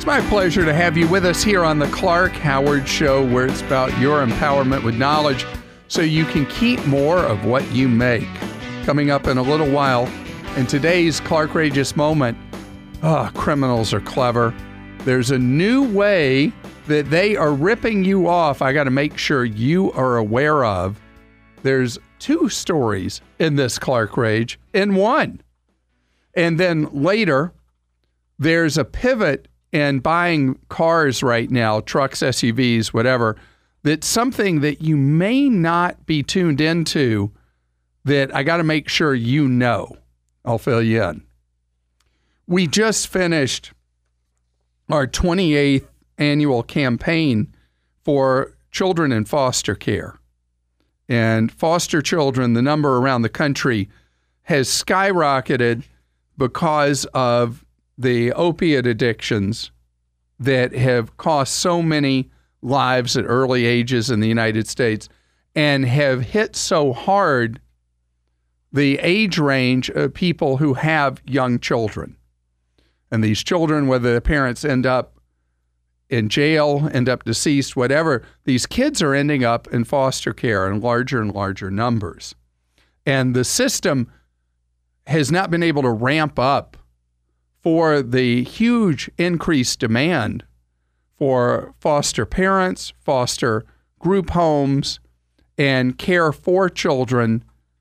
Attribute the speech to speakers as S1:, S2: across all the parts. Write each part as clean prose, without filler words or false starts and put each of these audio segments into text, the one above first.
S1: It's my pleasure to have you with us here on the Clark Howard Show, where it's about your empowerment with knowledge so you can keep more of what you make. Coming up in a little while, in today's Clarkrageous moment, criminals are clever. There's a new way that they are ripping you off I got to make sure you are aware of. There's two stories in this Clark Rage in one. And then later, there's a pivot in buying cars right now, trucks, SUVs, whatever, that's something that you may not be tuned into that I got to make sure you know. I'll fill you in. We just finished our 28th annual campaign for children in foster care. And foster children, the number around the country, has skyrocketed because of the opiate addictions that have cost so many lives at early ages in the United States and have hit so hard the age range of people who have young children. And these children, whether the parents end up in jail, end up deceased, whatever, these kids are ending up in foster care in larger and larger numbers. And the system has not been able to ramp up for the huge increased demand for foster parents, foster group homes, and care for children,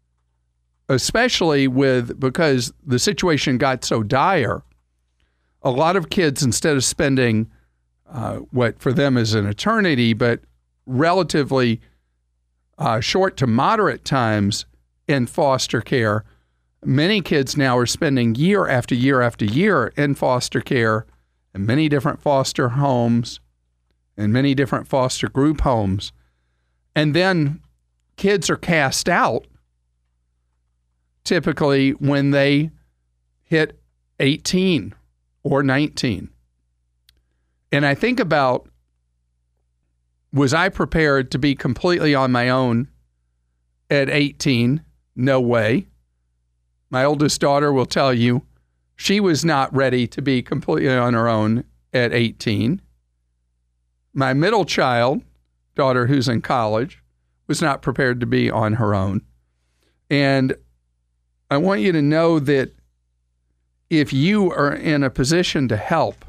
S1: especially because the situation got so dire. A lot of kids, instead of spending what for them is an eternity, but relatively short to moderate times in foster care, many kids now are spending year after year after year in foster care in many different foster homes and many different foster group homes. And then kids are cast out typically when they hit 18 or 19. And I think about, was I prepared to be completely on my own at 18? No way. My oldest daughter will tell you she was not ready to be completely on her own at 18. My middle child, daughter who's in college, was not prepared to be on her own. And I want you to know that if you are in a position to help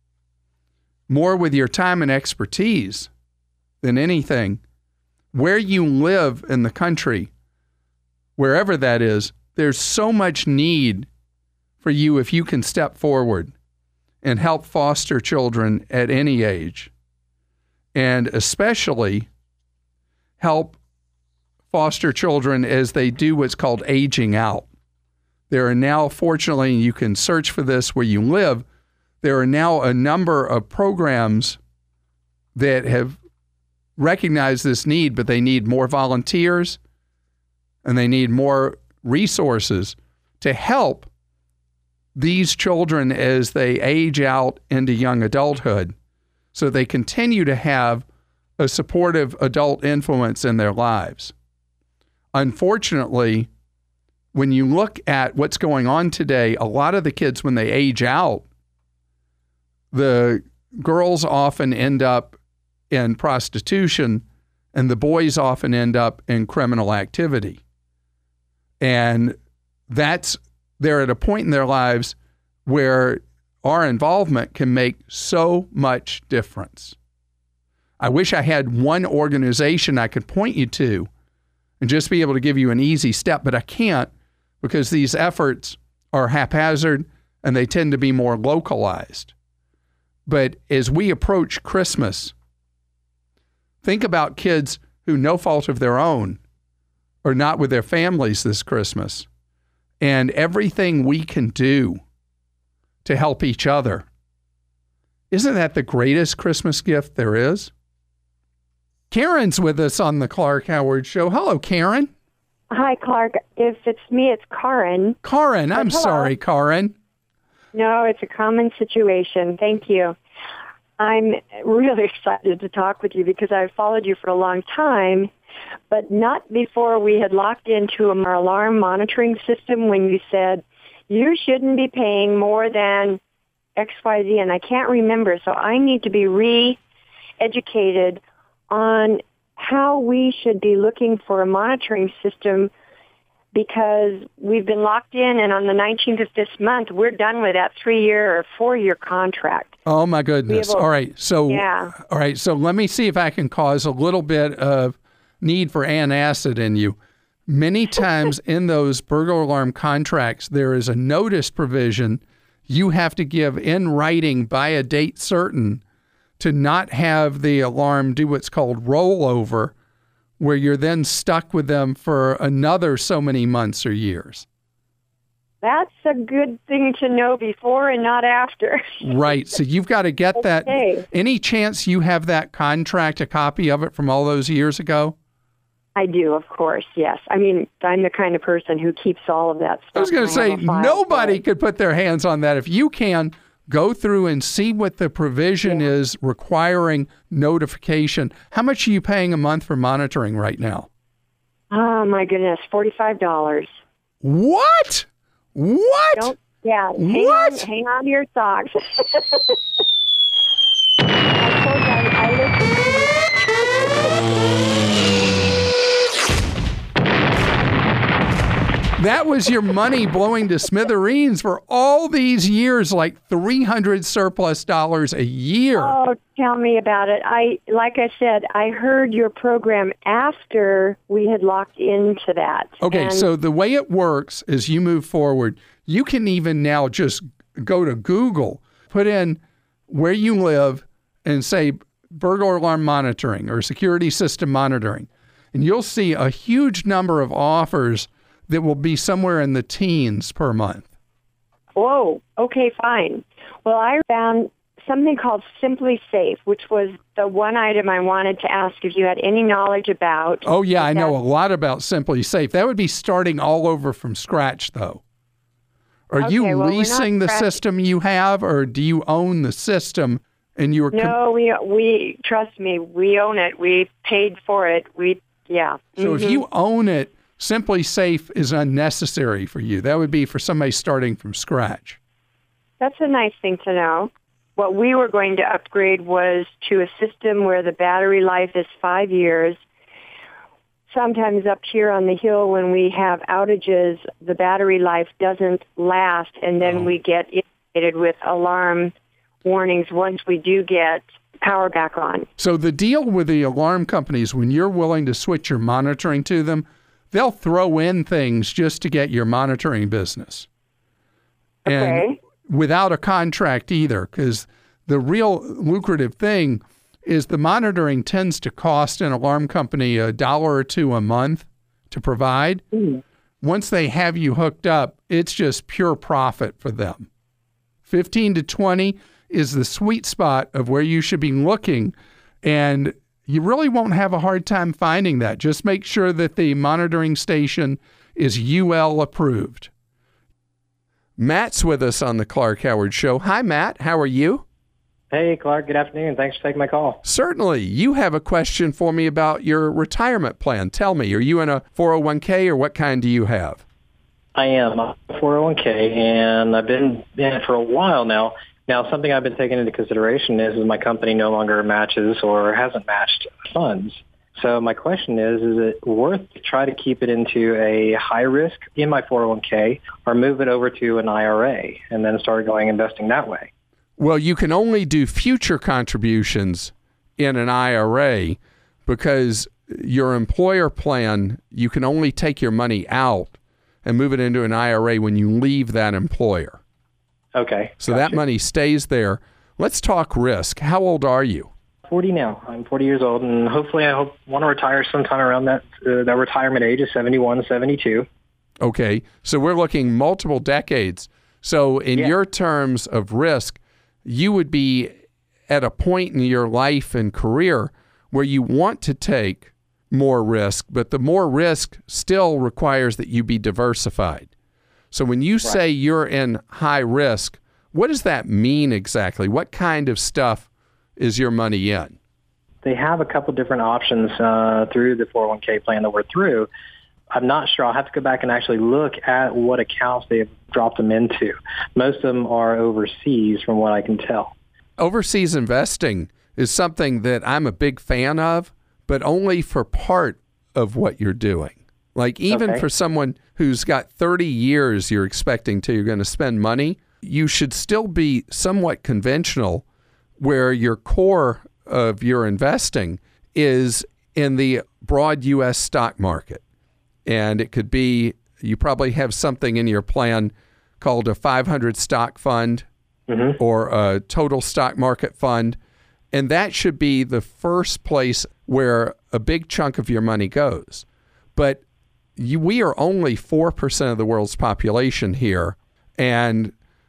S1: more with your time and expertise than anything, where you live in the country, wherever that is, there's so much need for you if you can step forward and help foster children at any age, and especially help foster children as they do what's called aging out. There are now, fortunately, you can search for this where you live, there are now a number of programs that have recognized this need, but they need more volunteers and they need more resources to help these children as they age out into young adulthood so they continue to have a supportive adult influence in their lives. Unfortunately, when you look at what's going on today, a lot of the kids, when they age out, the girls often end up in prostitution and the boys often end up in criminal activity. And they're at a point in their lives where our involvement can make so much difference. I wish I had one organization I could point you to and just be able to give you an easy step, but I can't because these efforts are haphazard and they tend to be more localized. But as we approach Christmas, think about kids who, no fault of their own, are not with their families this Christmas, and everything we can do to help each other. Isn't that the greatest Christmas gift there is? Karen's with us on the Clark Howard Show. Hello, Karen.
S2: Hi, Clark. If it's me, it's Karen.
S1: Karen, I'm sorry, Karen.
S2: No, it's a common situation. Thank you. I'm really excited to talk with you because I've followed you for a long time, but not before we had locked into our alarm monitoring system when you said you shouldn't be paying more than XYZ, and I can't remember. So I need to be re-educated on how we should be looking for a monitoring system, because we've been locked in, and on the 19th of this month, we're done with that 3-year or 4-year contract.
S1: Oh, my goodness. All right. So, all right. So let me see if I can cause a little bit of need for antacid in you. Many times in those burglar alarm contracts, there is a notice provision you have to give in writing by a date certain to not have the alarm do what's called rollover, where you're then stuck with them for another so many months or years.
S2: That's a good thing to know before and not after.
S1: Right. So you've got to get that. Any chance you have that contract, a copy of it from all those years ago?
S2: I do, of course, yes. I mean, I'm the kind of person who keeps all of that stuff.
S1: I was going to say, nobody could put their hands on that. If you can, go through and see what the provision is requiring notification. How much are you paying a month for monitoring right now?
S2: Oh, my goodness, $45.
S1: What? What?
S2: Hang on to your socks.
S1: That was your money blowing to smithereens for all these years, like $300 surplus a year.
S2: Oh, tell me about it. Like I said, I heard your program after we had locked into that.
S1: Okay, so the way it works is you move forward. You can even now just go to Google, put in where you live, and say burglar alarm monitoring or security system monitoring. And you'll see a huge number of offers that will be somewhere in the teens per month.
S2: Whoa, okay, fine. Well, I found something called Simply Safe, which was the one item I wanted to ask if you had any knowledge about.
S1: Oh, yeah, I know a lot about Simply Safe. That would be starting all over from scratch, though. Are you leasing the system you have, or do you own the system? And you
S2: No, we trust me, we own it. We paid for it. So
S1: if you own it, Simply Safe is unnecessary for you. That would be for somebody starting from scratch.
S2: That's a nice thing to know. What we were going to upgrade was to a system where the battery life is 5 years. Sometimes up here on the hill when we have outages, the battery life doesn't last, and then we get inundated with alarm warnings once we do get power back on.
S1: So the deal with the alarm companies, when you're willing to switch your monitoring to them, they'll throw in things just to get your monitoring business. And without a contract either, because the real lucrative thing is the monitoring tends to cost an alarm company $1 or $2 a month to provide. Once they have you hooked up, it's just pure profit for them. 15 to 20 is the sweet spot of where you should be looking, and you really won't have a hard time finding that. Just make sure that the monitoring station is UL approved. Matt's with us on the Clark Howard Show. Hi, Matt. How are you?
S3: Hey, Clark. Good afternoon. Thanks for taking my call.
S1: Certainly. You have a question for me about your retirement plan. Tell me, are you in a 401k or what kind do you have?
S3: I am a 401k, and I've been in it for a while now. Now, something I've been taking into consideration is my company no longer matches or hasn't matched funds. So my question is it worth to try to keep it into a high risk in my 401k or move it over to an IRA and then start going investing that way?
S1: Well, you can only do future contributions in an IRA because your employer plan, you can only take your money out and move it into an IRA when you leave that employer.
S3: Okay.
S1: So that money stays there. Let's talk risk. How old are you?
S3: 40 now. I'm 40 years old, and hopefully I want to retire sometime around that retirement age of 71, 72.
S1: Okay. So we're looking multiple decades. So in your terms of risk, you would be at a point in your life and career where you want to take more risk, but the more risk still requires that you be diversified. So when you say you're in high risk, what does that mean exactly? What kind of stuff is your money in?
S3: They have a couple different options through the 401k plan that we're through. I'm not sure. I'll have to go back and actually look at what accounts they've dropped them into. Most of them are overseas from what I can tell.
S1: Overseas investing is something that I'm a big fan of, but only for part of what you're doing. Like even for someone who's got 30 years you're expecting you're going to spend money, you should still be somewhat conventional where your core of your investing is in the broad U.S. stock market. And it could be, you probably have something in your plan called a 500 stock fund or a total stock market fund. And that should be the first place where a big chunk of your money goes. But we are only 4% of the world's population here, and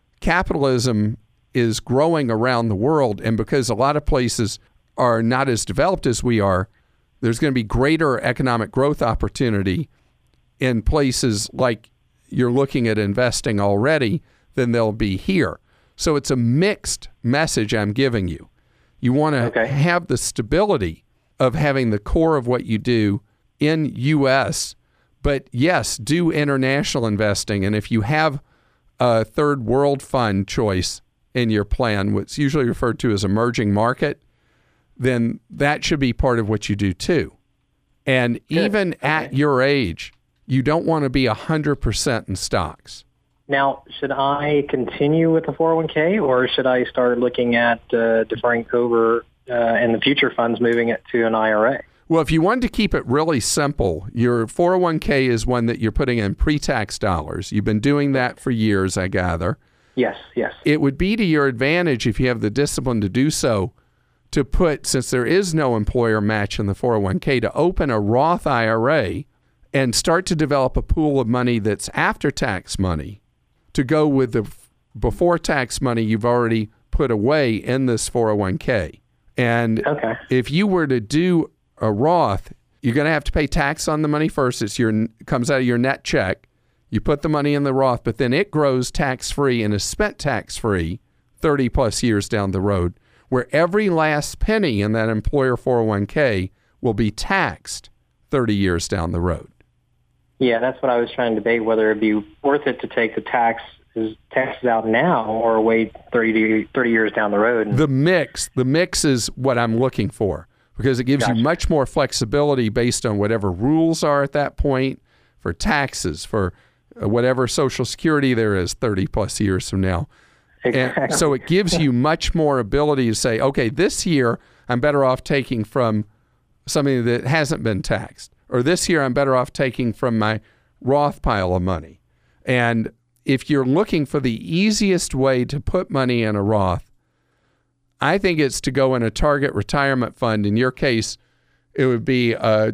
S1: capitalism is growing around the world. And because a lot of places are not as developed as we are, there's going to be greater economic growth opportunity in places like you're looking at investing already than there'll be here. So it's a mixed message I'm giving you. You want to have the stability of having the core of what you do in U.S., but yes, do international investing. And if you have a third world fund choice in your plan, what's usually referred to as emerging market, then that should be part of what you do too. And even at your age, you don't want to be 100% in stocks.
S3: Now, should I continue with the 401k, or should I start looking at deferring over in the future funds, moving it to an IRA?
S1: Well, if you wanted to keep it really simple, your 401k is one that you're putting in pre-tax dollars. You've been doing that for years, I gather.
S3: Yes.
S1: It would be to your advantage if you have the discipline to do so, to put, since there is no employer match in the 401k, to open a Roth IRA and start to develop a pool of money that's after-tax money to go with the before-tax money you've already put away in this 401k. And if you were to do a Roth, you're going to have to pay tax on the money first. It comes out of your net check. You put the money in the Roth, but then it grows tax-free and is spent tax-free 30 plus years down the road, where every last penny in that employer 401k will be taxed 30 years down the road.
S3: Yeah, that's what I was trying to debate, whether it'd be worth it to take the taxes out now or wait 30 years down the road.
S1: The mix is what I'm looking for, because it gives you much more flexibility based on whatever rules are at that point for taxes, for whatever Social Security there is 30 plus years from now.
S3: Exactly.
S1: And so it gives you much more ability to say, okay, this year I'm better off taking from something that hasn't been taxed, or this year I'm better off taking from my Roth pile of money. And if you're looking for the easiest way to put money in a Roth, I think it's to go in a target retirement fund. In your case, it would be a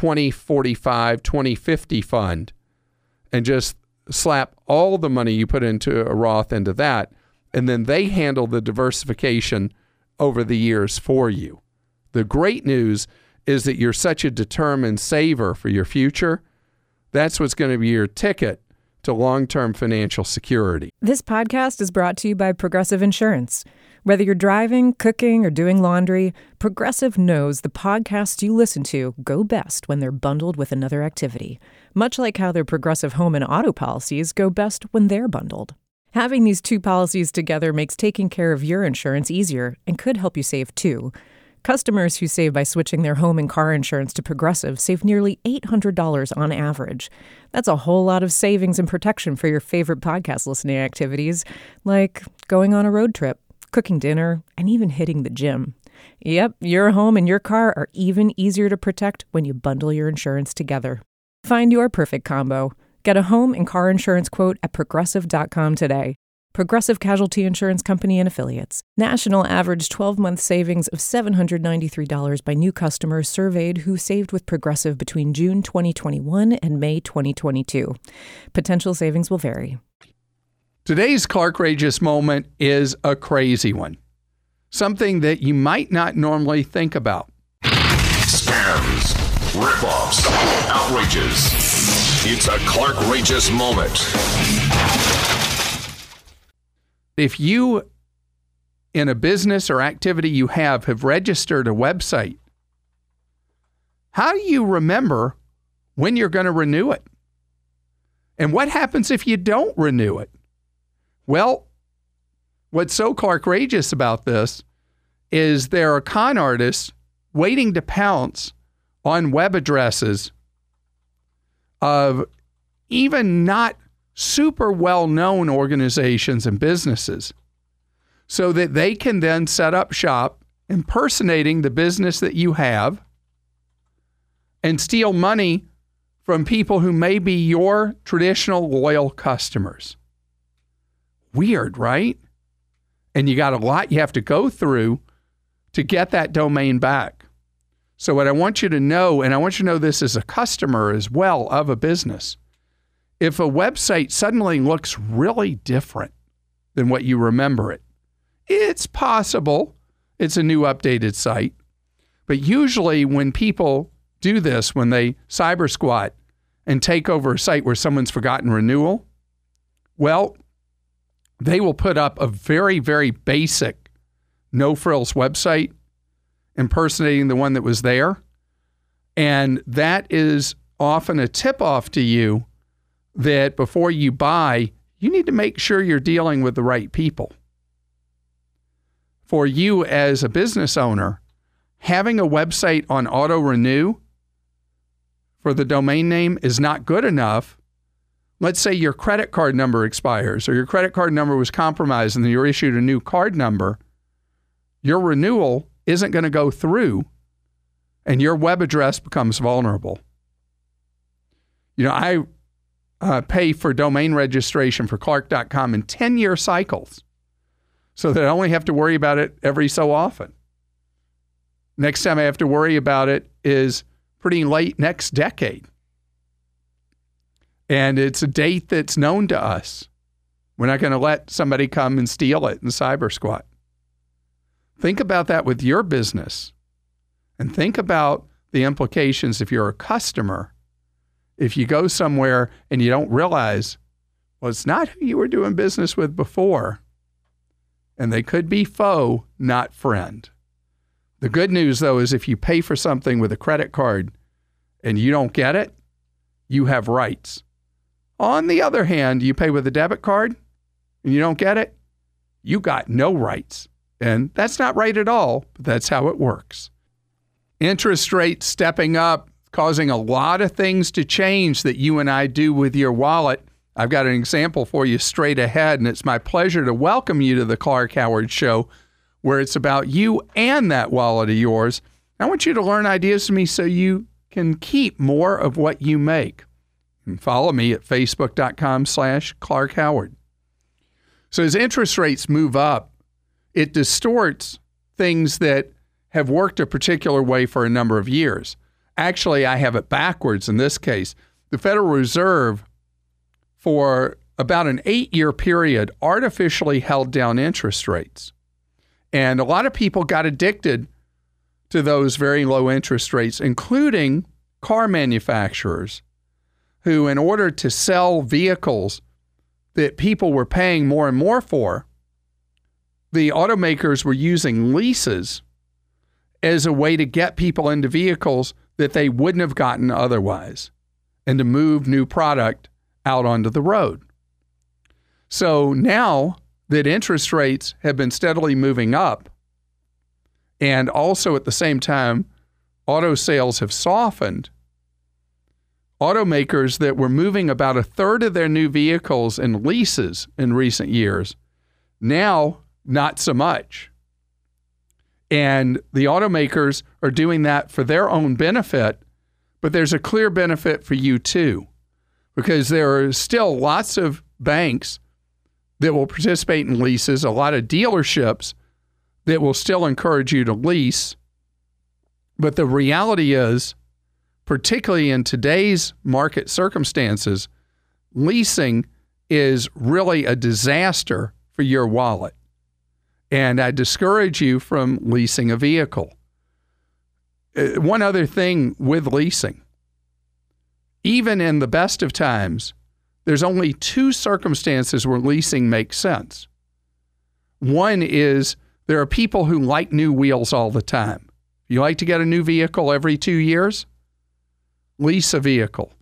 S1: 2045, 2050 fund, and just slap all the money you put into a Roth into that, and then they handle the diversification over the years for you. The great news is that you're such a determined saver for your future. That's what's going to be your ticket to long-term financial security.
S4: This podcast is brought to you by Progressive Insurance. Whether you're driving, cooking, or doing laundry, Progressive knows the podcasts you listen to go best when they're bundled with another activity, much like how their Progressive home and auto policies go best when they're bundled. Having these two policies together makes taking care of your insurance easier and could help you save too. Customers who save by switching their home and car insurance to Progressive save nearly $800 on average. That's a whole lot of savings and protection for your favorite podcast listening activities, like going on a road trip, cooking dinner, and even hitting the gym. Yep, your home and your car are even easier to protect when you bundle your insurance together. Find your perfect combo. Get a home and car insurance quote at Progressive.com today. Progressive Casualty Insurance Company and Affiliates. National average 12-month savings of $793 by new customers surveyed who saved with Progressive between June 2021 and May 2022. Potential savings will vary.
S1: Today's Clark Rageous moment is a crazy one. Something that you might not normally think about.
S5: Scams, rip-offs, outrages. It's a Clark Rageous moment.
S1: If you, in a business or activity you have registered a website, how do you remember when you're going to renew it. And what happens if you don't renew it? Well, what's so Clark-rageous about this is there are con artists waiting to pounce on web addresses of even not super well-known organizations and businesses so that they can then set up shop impersonating the business that you have and steal money from people who may be your traditional loyal customers. Weird, right? And you got a lot you have to go through to get that domain back. So what I want you to know, and I want you to know this as a customer as well of a business, if a website suddenly looks really different than what you remember it, it's possible it's a new updated site. But usually when people do this, when they cyber squat and take over a site where someone's forgotten renewal, well, they will put up a very, very basic no-frills website impersonating the one that was there. And that is often a tip-off to you that before you buy, you need to make sure you're dealing with the right people. For you as a business owner, having a website on auto-renew for the domain name is not good enough. Let's say your credit card number expires or your credit card number was compromised and you're issued a new card number. Your renewal isn't going to go through and your web address becomes vulnerable. You know, I pay for domain registration for Clark.com in 10-year cycles so that I only have to worry about it every so often. Next time I have to worry about it is pretty late next decade. And it's a date that's known to us. We're not going to let somebody come and steal it and cyber squat. Think about that with your business. And think about the implications if you're a customer. If you go somewhere and you don't realize, well, it's not who you were doing business with before. And they could be foe, not friend. The good news, though, is if you pay for something with a credit card and you don't get it, you have rights. On the other hand, you pay with a debit card and you don't get it, you got no rights. And that's not right at all, but that's how it works. Interest rates stepping up, causing a lot of things to change that you and I do with your wallet. I've got an example for you straight ahead, and it's my pleasure to welcome you to the Clark Howard Show, where it's about you and that wallet of yours. I want you to learn ideas from me so you can keep more of what you make. And follow me at facebook.com/Clark Howard. So as interest rates move up, it distorts things that have worked a particular way for a number of years. Actually, I have it backwards in this case. The Federal Reserve, for about an 8-year period, artificially held down interest rates. And a lot of people got addicted to those very low interest rates, including car manufacturers, who, in order to sell vehicles that people were paying more and more for, the automakers were using leases as a way to get people into vehicles that they wouldn't have gotten otherwise and to move new product out onto the road. So now that interest rates have been steadily moving up, and also at the same time, auto sales have softened, automakers that were moving about a third of their new vehicles in leases in recent years, now not so much. And the automakers are doing that for their own benefit, but there's a clear benefit for you too, because there are still lots of banks that will participate in leases, a lot of dealerships that will still encourage you to lease. But the reality is, particularly in today's market circumstances, leasing is really a disaster for your wallet. And I discourage you from leasing a vehicle. One other thing with leasing, even in the best of times, there's only 2 circumstances where leasing makes sense. One is there are people who like new wheels all the time. You like to get a new vehicle every 2 years? Lease a vehicle.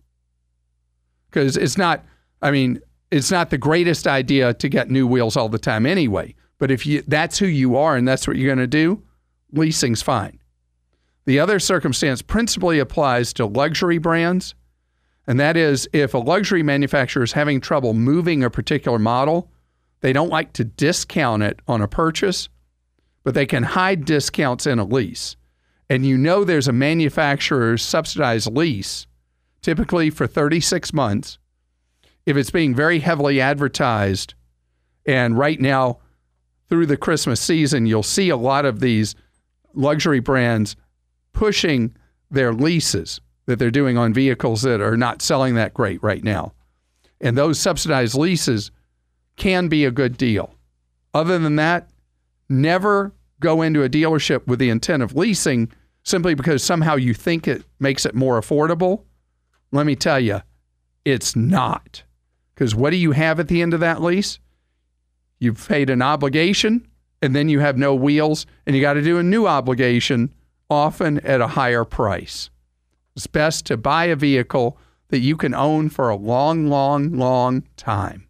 S1: because it's not the greatest idea to get new wheels all the time anyway. But if that's who you are and that's what you're going to do, leasing's fine. The other circumstance principally applies to luxury brands, and that is if a luxury manufacturer is having trouble moving a particular model, they don't like to discount it on a purchase, but they can hide discounts in a lease. And there's a manufacturer's subsidized lease, typically for 36 months, if it's being very heavily advertised. And right now, through the Christmas season, you'll see a lot of these luxury brands pushing their leases that they're doing on vehicles that are not selling that great right now. And those subsidized leases can be a good deal. Other than that, never go into a dealership with the intent of leasing simply because somehow you think it makes it more affordable. Let me tell you, it's not. Because what do you have at the end of that lease? You've paid an obligation, and then you have no wheels, and you got to do a new obligation, often at a higher price. It's best to buy a vehicle that you can own for a long, long, long time.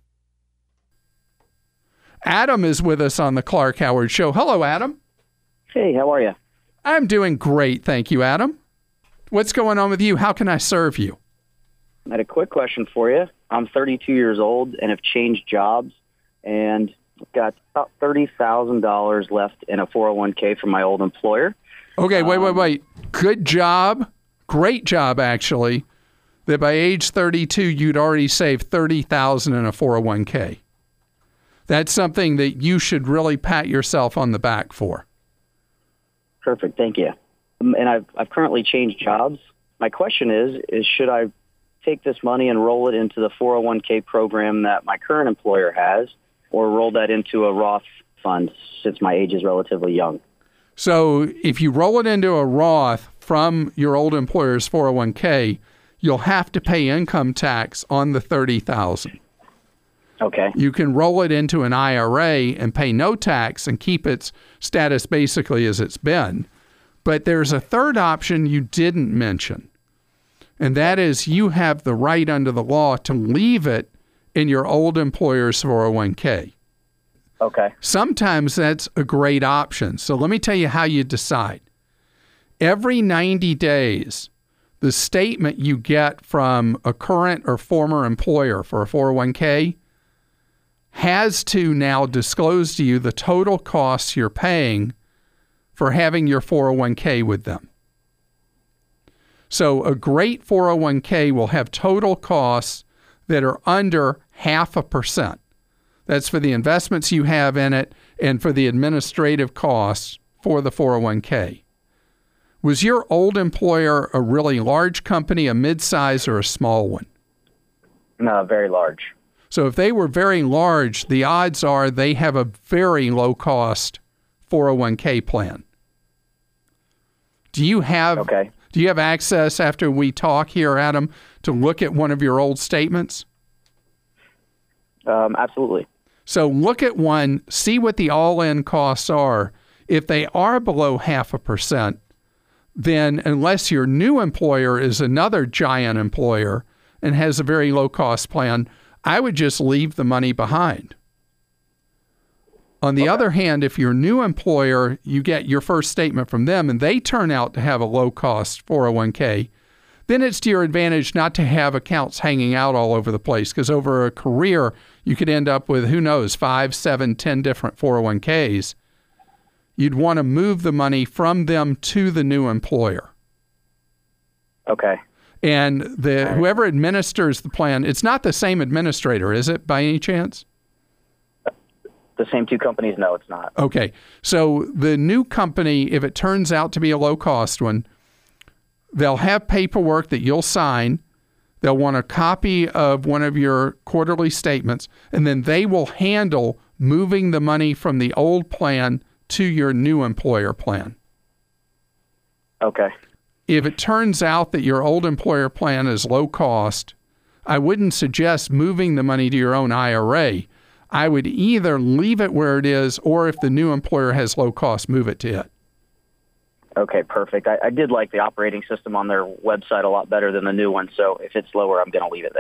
S1: Adam is with us on the Clark Howard Show. Hello, Adam.
S6: Hey, how are you?
S1: I'm doing great, thank you, Adam. What's going on with you? How can I serve you?
S6: I had a quick question for you. I'm 32 years old and have changed jobs and got about $30,000 left in a 401k from my old employer.
S1: Okay, wait. Good job. Great job, actually, that by age 32, you'd already saved $30,000 in a 401k. That's something that you should really pat yourself on the back for.
S6: Perfect, thank you. And I've currently changed jobs. My question is should I take this money and roll it into the 401k program that my current employer has, or roll that into a Roth fund since my age is relatively young?
S1: So if you roll it into a Roth from your old employer's 401k, you'll have to pay income tax on the $30,000.
S6: Okay.
S1: You can roll it into an IRA and pay no tax and keep its status basically as it's been. But there's a third option you didn't mention, and that is you have the right under the law to leave it in your old employer's 401k.
S6: Okay.
S1: Sometimes that's a great option. So let me tell you how you decide. Every 90 days, the statement you get from a current or former employer for a 401k has to now disclose to you the total costs you're paying for having your 401k with them. So a great 401k will have total costs that are under 0.5%. That's for the investments you have in it and for the administrative costs for the 401k. Was your old employer a really large company, a mid-size, or a small one?
S6: No, very large.
S1: So if they were very large, the odds are they have a very low-cost 401k plan. Do you have access after we talk here, Adam, to look at one of your old statements?
S6: Absolutely.
S1: So look at one, see what the all-in costs are. If they are below 0.5%, then unless your new employer is another giant employer and has a very low-cost plan, I would just leave the money behind. On the other hand, if your new employer, you get your first statement from them and they turn out to have a low-cost 401k, then it's to your advantage not to have accounts hanging out all over the place, because over a career, you could end up with, 5, 7, 10 different 401ks. You'd want to move the money from them to the new employer.
S6: Okay.
S1: And whoever administers the plan, it's not the same administrator, is it, by any chance?
S6: The same two companies? No, it's not.
S1: Okay. So the new company, if it turns out to be a low-cost one, they'll have paperwork that you'll sign. They'll want a copy of one of your quarterly statements, and then they will handle moving the money from the old plan to your new employer plan.
S6: Okay.
S1: If it turns out that your old employer plan is low cost, I wouldn't suggest moving the money to your own IRA. I would either leave it where it is, or if the new employer has low cost, move it to it.
S6: Okay, perfect. I did like the operating system on their website a lot better than the new one, so if it's lower, I'm going to leave it there.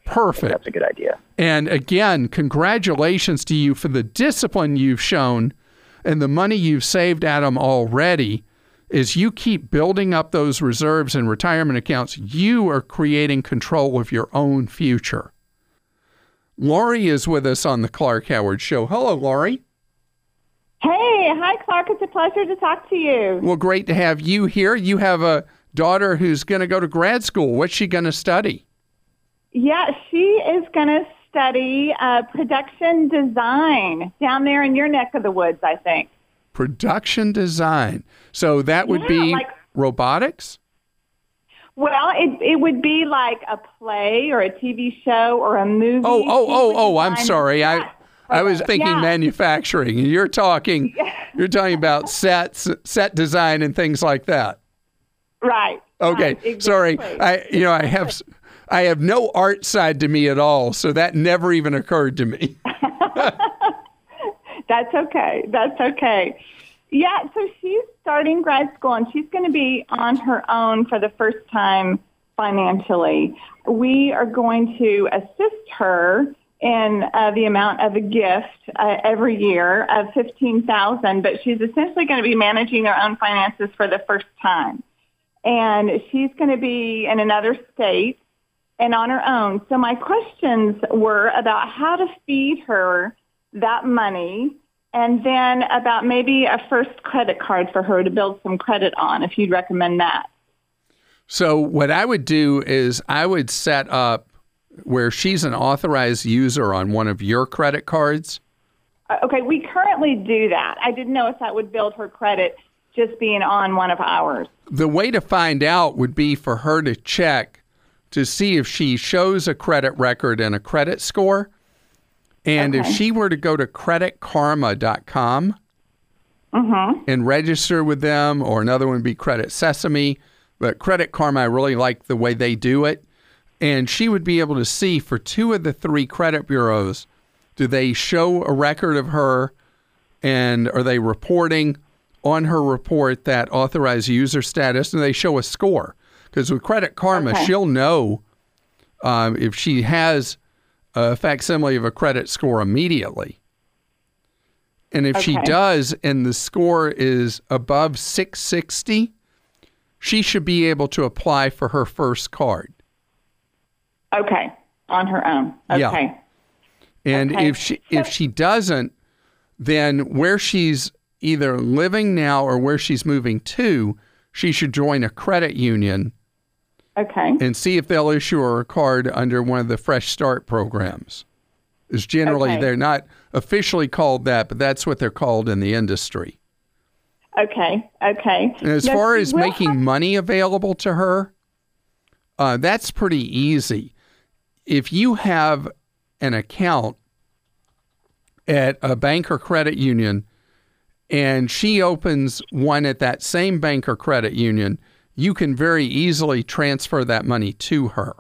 S1: Perfect.
S6: That's a good idea.
S1: And again, congratulations to you for the discipline you've shown and the money you've saved, Adam, already. As you keep building up those reserves and retirement accounts, you are creating control of your own future. Lori is with us on the Clark Howard Show. Hello, Lori.
S7: Hey, hi, Clark. It's a pleasure to talk to you.
S1: Well, great to have you here. You have a daughter who's going to go to grad school. What's she going to study?
S7: Yeah, she is going to study production design down there in your neck of the woods, I think.
S1: Production design. So that would be
S7: like,
S1: robotics?
S7: Well, it would be like a play or a TV show or a movie.
S1: I'm sorry. I was thinking manufacturing. You're talking about sets, set design and things like that.
S7: Right.
S1: Okay.
S7: Right, exactly.
S1: Sorry. I have no art side to me at all, so that never even occurred to me.
S7: That's okay. That's okay. Yeah, so she's starting grad school, and she's going to be on her own for the first time financially. We are going to assist her in the amount of a gift every year of $15,000, but she's essentially going to be managing her own finances for the first time. And she's going to be in another state and on her own. So my questions were about how to feed her that money, and then about maybe a first credit card for her to build some credit on, if you'd recommend that.
S1: So what I would do is I would set up where she's an authorized user on one of your credit cards.
S7: Okay, we currently do that. I didn't know if that would build her credit just being on one of ours.
S1: The way to find out would be for her to check to see if she shows a credit record and a credit score. And if she were to go to creditkarma.com and register with them, or another one would be Credit Sesame, but Credit Karma, I really like the way they do it. And she would be able to see for 2 of the 3 credit bureaus, do they show a record of her, and are they reporting on her report that authorized user status, and they show a score? Because with Credit Karma, she'll know if she has a facsimile of a credit score immediately. And if she does, and the score is above 660, she should be able to apply for her first card.
S7: Okay, on her own. Okay.
S1: Yeah. And if she doesn't, then where she's either living now or where she's moving to, she should join a credit union.
S7: Okay.
S1: And see if they'll issue her a card under one of the Fresh Start programs. Is generally they're not officially called that, but that's what they're called in the industry.
S7: Okay. And
S1: as far as making money available to her, that's pretty easy. If you have an account at a bank or credit union and she opens one at that same bank or credit union, you can very easily transfer that money to her.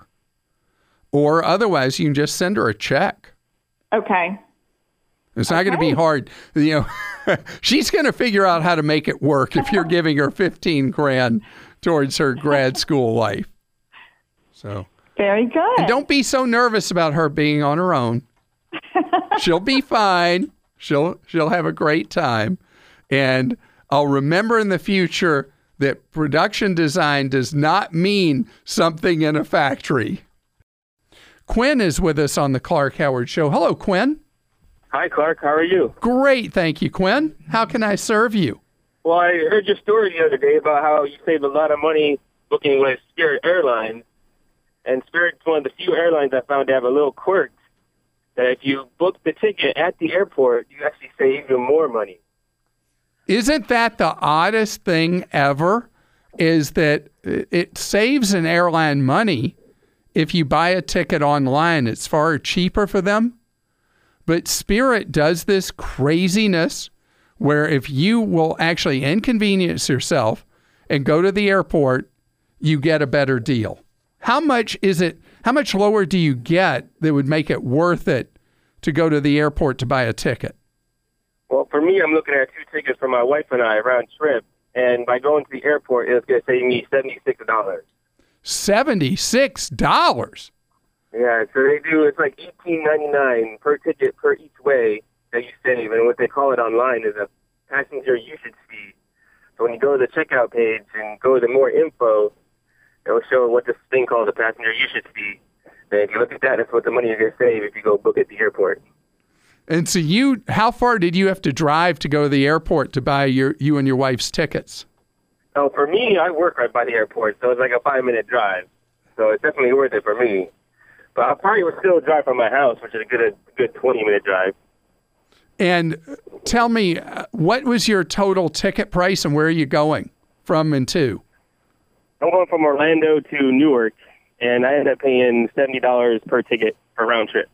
S1: Or otherwise, you can just send her a check.
S7: Okay.
S1: It's not going to be hard. She's going to figure out how to make it work if you're giving her $15,000 towards her grad school life. So
S7: very good.
S1: And don't be so nervous about her being on her own. She'll be fine. She'll have a great time. And I'll remember in the future that production design does not mean something in a factory. Quinn is with us on the Clark Howard Show. Hello, Quinn.
S8: Hi, Clark. How are you?
S1: Great, thank you, Quinn. How can I serve you?
S8: Well, I heard your story the other day about how you saved a lot of money booking with Spirit Airlines. And Spirit's one of the few airlines I found to have a little quirk that if you book the ticket at the airport, you actually save even more money.
S1: Isn't that the oddest thing ever? Is that it saves an airline money if you buy a ticket online. It's far cheaper for them. But Spirit does this craziness where if you will actually inconvenience yourself and go to the airport, you get a better deal. How much is it? How much lower do you get that would make it worth it to go to the airport to buy a ticket?
S8: Well, for me, I'm looking at 2 tickets for my wife and I round trip, and by going to the airport, it's going to save me $76.
S1: $76?
S8: Yeah, so they do, it's like $18.99 per ticket per each way that you save. And what they call it online is a passenger usage fee. So when you go to the checkout page and go to more info, it will show what this thing called a passenger usage fee. And if you look at that, that's what the money you're going to save if you go book at the airport.
S1: And so how far did you have to drive to go to the airport to buy you and your wife's tickets?
S8: Oh, for me, I work right by the airport, so it's like a 5-minute drive. So it's definitely worth it for me. But I probably would still drive from my house, which is a good 20-minute drive.
S1: And tell me, what was your total ticket price and where are you going from and to?
S8: I'm going from Orlando to Newark, and I ended up paying $70 per ticket for round trip.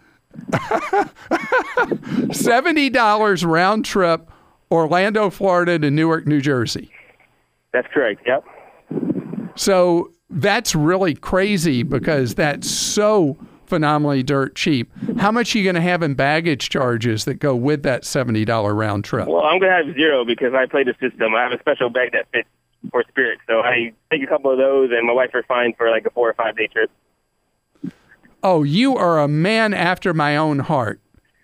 S1: $70 round trip, Orlando, Florida to Newark, New Jersey.
S8: That's correct, yep.
S1: So that's really crazy because that's so phenomenally dirt cheap. How much are you going to have in baggage charges that go with that $70 round trip?
S8: Well, I'm going to have zero because I play the system. I have a special bag that fits for Spirit. So I take a couple of those, and my wife are fine for like a 4 or 5 day trip.
S1: Oh, you are a man after my own heart.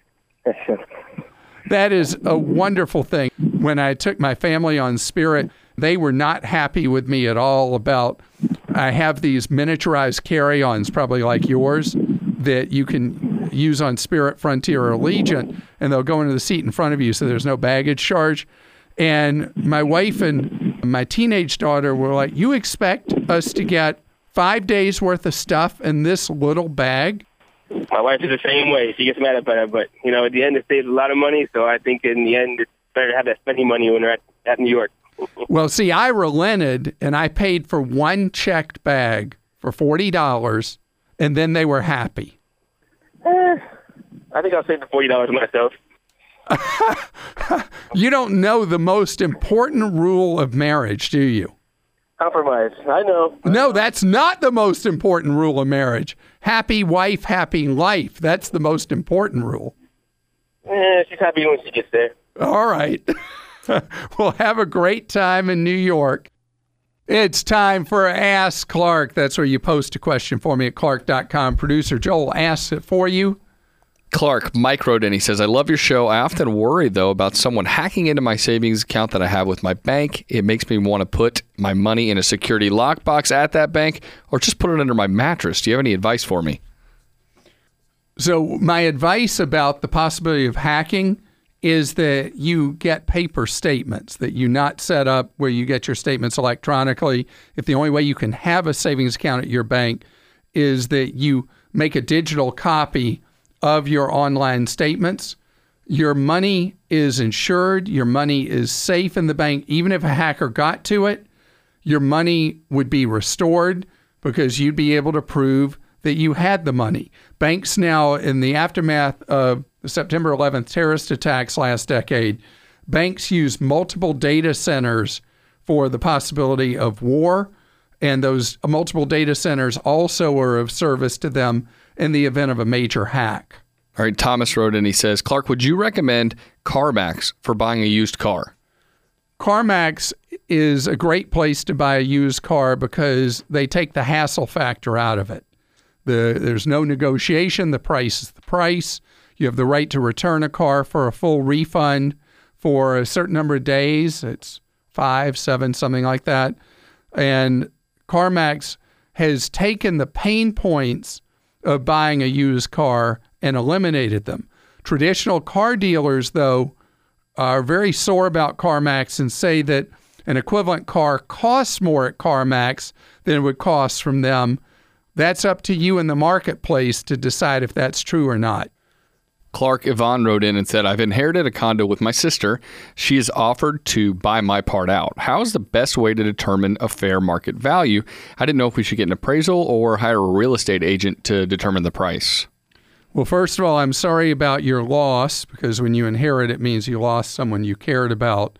S1: That is a wonderful thing. When I took my family on Spirit, they were not happy with me at all about, I have these miniaturized carry-ons, probably like yours, that you can use on Spirit, Frontier, or Allegiant, and they'll go into the seat in front of you so there's no baggage charge. And my wife and my teenage daughter were like, you expect us to get 5 days worth of stuff in this little bag?
S8: My wife is the same way. She gets mad about it, but, at the end, it saves a lot of money, so I think in the end, it's better to have that spending money when we're at New York.
S1: Well, see, I relented, and I paid for one checked bag for $40, and then they were happy.
S8: I think I'll save the $40 myself.
S1: You don't know the most important rule of marriage, do you?
S8: Compromise. I know.
S1: No, that's not the most important rule of marriage. Happy wife, happy life. That's the most important rule.
S8: She's happy when she gets there.
S1: All right. Well, have a great time in New York. It's time for Ask Clark. That's where you post a question for me at clark.com. Producer Joel asks it for you.
S9: Clark, Mike wrote in. He says, I love your show. I often worry, though, about someone hacking into my savings account that I have with my bank. It makes me want to put my money in a security lockbox at that bank or just put it under my mattress. Do you have any advice for me?
S1: So my advice about the possibility of hacking is that you get paper statements, that you not set up where you get your statements electronically. If the only way you can have a savings account at your bank is that you make a digital copy of your online statements, your money is insured, your money is safe in the bank. Even if a hacker got to it, your money would be restored because you'd be able to prove that you had the money. Banks now, in the aftermath of the September 11th terrorist attacks last decade, banks use multiple data centers for the possibility of war, and those multiple data centers also are of service to them in the event of a major hack.
S9: All right, Thomas wrote in. He says, Clark, would you recommend CarMax for buying a used car?
S1: CarMax is a great place to buy a used car because they take the hassle factor out of it. There's no negotiation. The price is the price. You have the right to return a car for a full refund for a certain number of days. It's 5, 7, something like that. And CarMax has taken the pain points of buying a used car and eliminated them. Traditional car dealers, though, are very sore about CarMax and say that an equivalent car costs more at CarMax than it would cost from them. That's up to you in the marketplace to decide if that's true or not.
S9: Clark, Yvonne wrote in and said, I've inherited a condo with my sister. She has offered to buy my part out. How is the best way to determine a fair market value? I didn't know if we should get an appraisal or hire a real estate agent to determine the price.
S1: Well, first of all, I'm sorry about your loss, because when you inherit, it means you lost someone you cared about,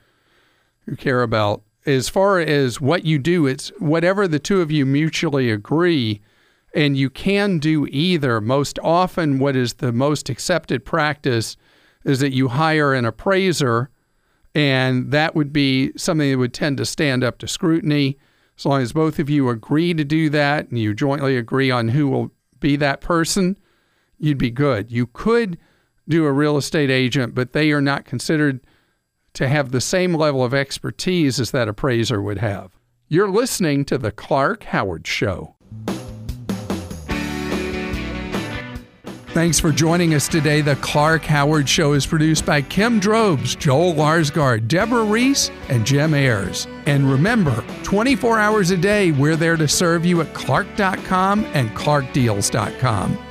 S1: As far as what you do, it's whatever the two of you mutually agree, and you can do either. Most often, what is the most accepted practice is that you hire an appraiser, and that would be something that would tend to stand up to scrutiny. As long as both of you agree to do that and you jointly agree on who will be that person, you'd be good. You could do a real estate agent, but they are not considered to have the same level of expertise as that appraiser would have. You're listening to The Clark Howard Show. Thanks for joining us today. The Clark Howard Show is produced by Kim Drobes, Joel Larsgaard, Deborah Reese, and Jim Ayers. And remember, 24 hours a day, we're there to serve you at Clark.com and ClarkDeals.com.